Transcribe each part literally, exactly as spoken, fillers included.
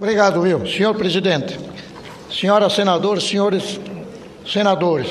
Obrigado, Will. Senhor presidente, senhoras senadoras, senhores senadores,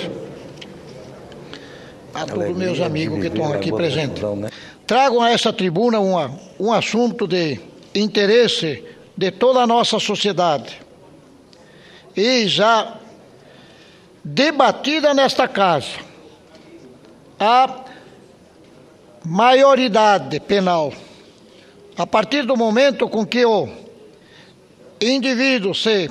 a todos os meus amigos que estão aqui presentes, trago a essa tribuna uma, um assunto de interesse de toda a nossa sociedade e já debatida nesta casa. A maioridade penal, a partir do momento com que o indivíduo se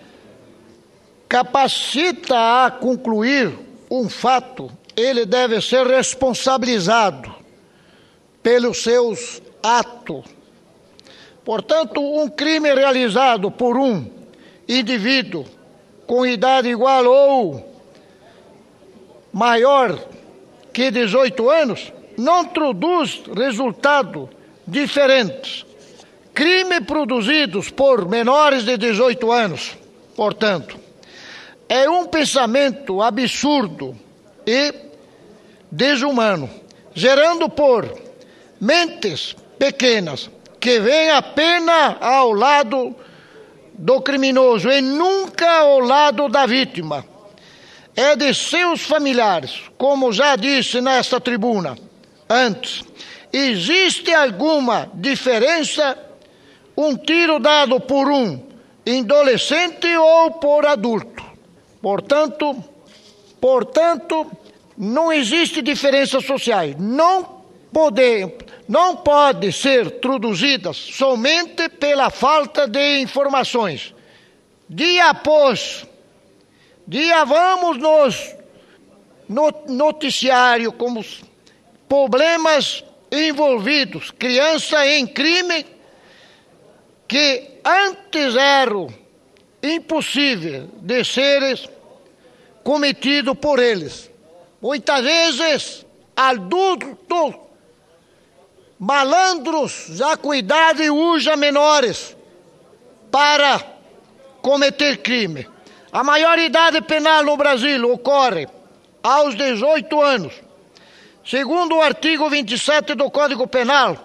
capacita a concluir um fato, ele deve ser responsabilizado pelos seus atos. Portanto, um crime realizado por um indivíduo com idade igual ou maior que dezoito anos não produz resultados diferentes. Crimes produzidos por menores de dezoito anos, portanto, é um pensamento absurdo e desumano, gerando por mentes pequenas que veem a pena ao lado do criminoso e nunca ao lado da vítima. É de seus familiares, como já disse nesta tribuna antes. Existe alguma diferença um tiro dado por um adolescente ou por adulto? Portanto, portanto, não existe diferenças sociais. Não pode, não pode ser traduzidas somente pela falta de informações. Dia após dia vamos nos no noticiário como problemas envolvidos, criança em crime que antes eram impossíveis de serem cometidos por eles. Muitas vezes, adultos, malandros, já com idade usam menores para cometer crime. A maioridade penal no Brasil ocorre aos dezoito anos. Segundo o artigo vinte e sete do Código Penal,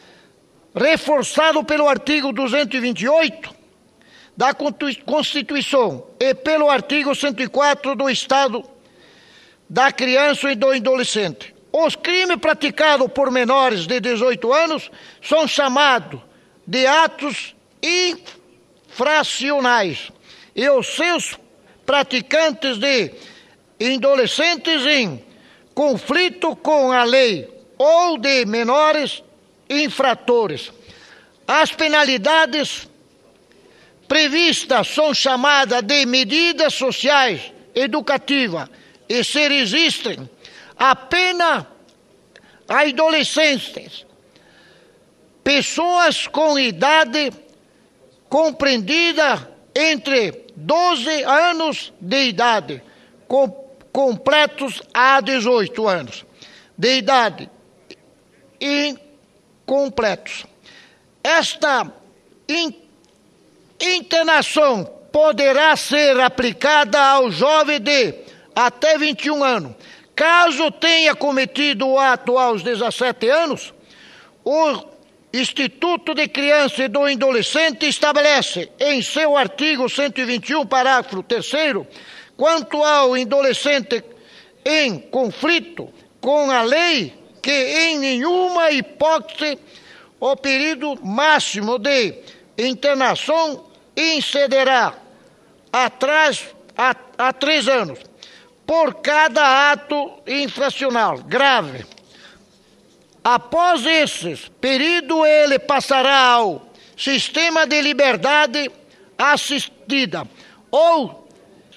reforçado pelo artigo duzentos e vinte e oito da Constituição e pelo artigo cento e quatro do Estado da Criança e do Adolescente. Os crimes praticados por menores de dezoito anos são chamados de atos infracionais e os seus praticantes de adolescentes em conflito com a lei ou de menores infratores. As penalidades previstas são chamadas de medidas sociais educativas e se existem apenas adolescentes, pessoas com idade compreendida entre doze anos de idade, com, completos a dezoito anos de idade, incompletos. Esta in, internação poderá ser aplicada ao jovem de até vinte e um anos. Caso tenha cometido o ato aos dezessete anos, o Instituto de Criança e do Adolescente estabelece em seu artigo cento e vinte e um, parágrafo terceiro, quanto ao adolescente em conflito com a lei, que em nenhuma hipótese o período máximo de internação excederá atrás a, a três anos por cada ato infracional grave. Após esses período, ele passará ao sistema de liberdade assistida ou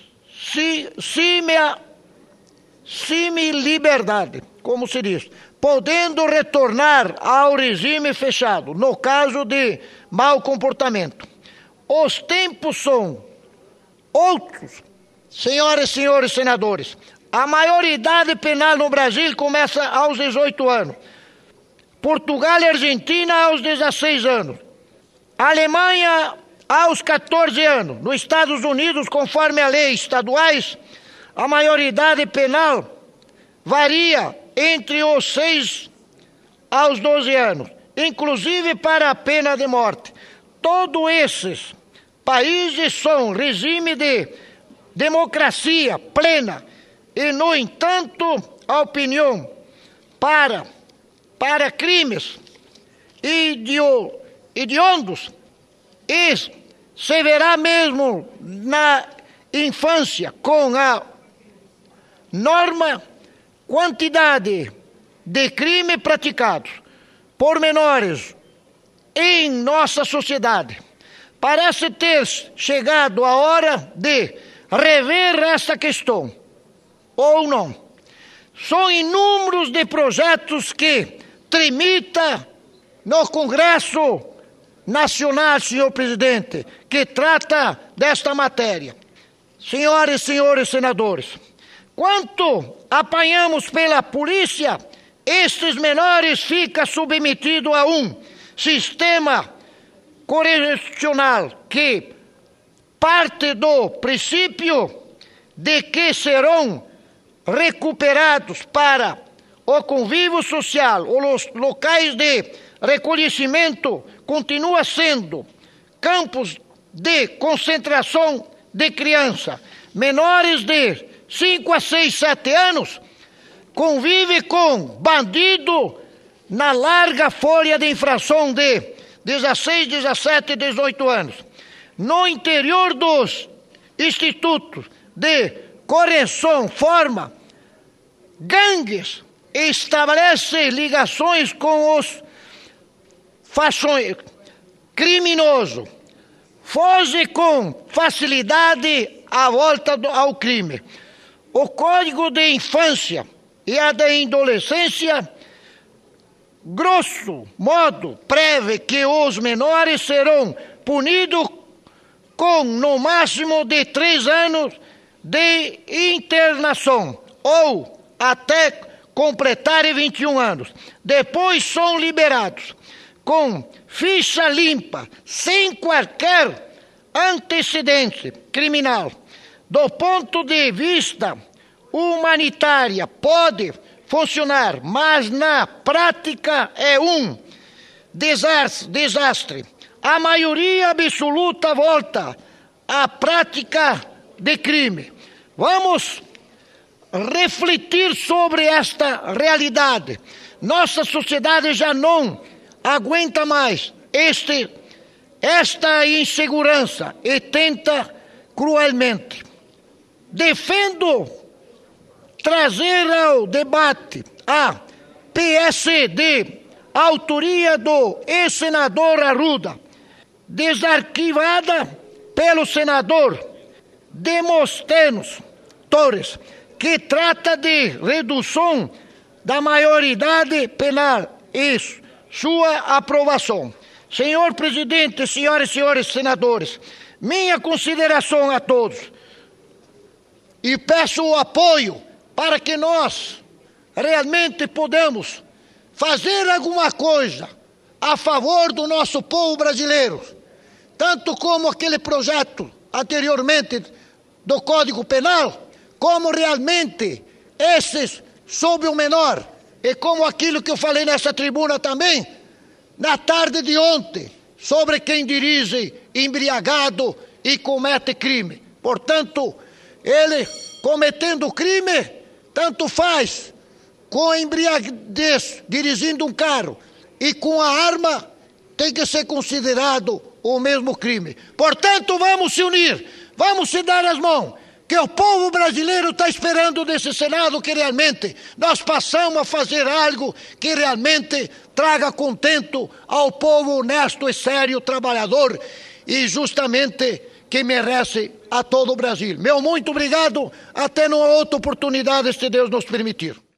semi-liberdade, como se diz, podendo retornar ao regime fechado, no caso de mau comportamento. Os tempos são outros. Senhoras e senhores senadores, a maioridade penal no Brasil começa aos dezoito anos. Portugal e Argentina aos dezesseis anos. Alemanha aos catorze anos. Nos Estados Unidos, conforme a lei estaduais, a maioridade penal varia entre os seis aos doze anos, inclusive para a pena de morte. Todos esses países são regime de democracia plena e, no entanto, a opinião para, para crimes idio, hediondos e se verá mesmo na infância com a norma quantidade de crime praticados por menores em nossa sociedade. Parece ter chegado a hora de rever esta questão, ou não. São inúmeros de projetos que tramitam no Congresso Nacional, senhor presidente, que trata desta matéria. Senhoras e senhores senadores, quanto apanhamos pela polícia, estes menores ficam submetidos a um sistema correcional que parte do princípio de que serão recuperados para o convívio social ou os locais de reconhecimento continua sendo campos de concentração de crianças menores de cinco a seis, sete anos, convive com bandido na larga folha de infração de dezesseis, dezessete e dezoito anos. No interior dos institutos de correção forma gangues e estabelece ligações com os fações criminosos. Foge com facilidade à volta do, ao crime. O Código de Infância e a da Adolescência, grosso modo, prevê que os menores serão punidos com no máximo de três anos de internação ou até completarem vinte e um anos. Depois são liberados com ficha limpa, sem qualquer antecedente criminal. Do ponto de vista humanitário, pode funcionar, mas na prática é um desastre. A maioria absoluta volta à prática de crime. Vamos refletir sobre esta realidade. Nossa sociedade já não aguenta mais este, esta insegurança e tenta cruelmente. Defendo trazer ao debate a P S D, autoria do ex-senador Arruda, desarquivada pelo senador Demóstenes Torres, que trata de redução da maioridade penal e sua aprovação. Senhor presidente, senhoras e senhores senadores, minha consideração a todos e peço o apoio para que nós realmente podamos fazer alguma coisa a favor do nosso povo brasileiro, tanto como aquele projeto anteriormente do Código Penal, como realmente esses sobre o menor, e como aquilo que eu falei nessa tribuna também, na tarde de ontem, sobre quem dirige embriagado e comete crime. Portanto, ele cometendo crime, tanto faz com embriaguez, dirigindo um carro, e com a arma, tem que ser considerado o mesmo crime. Portanto, vamos se unir, vamos se dar as mãos, que o povo brasileiro está esperando desse Senado que realmente nós passamos a fazer algo que realmente traga contento ao povo honesto e sério, trabalhador e justamente que merece a todo o Brasil. Meu muito obrigado, até numa outra oportunidade, se Deus nos permitir.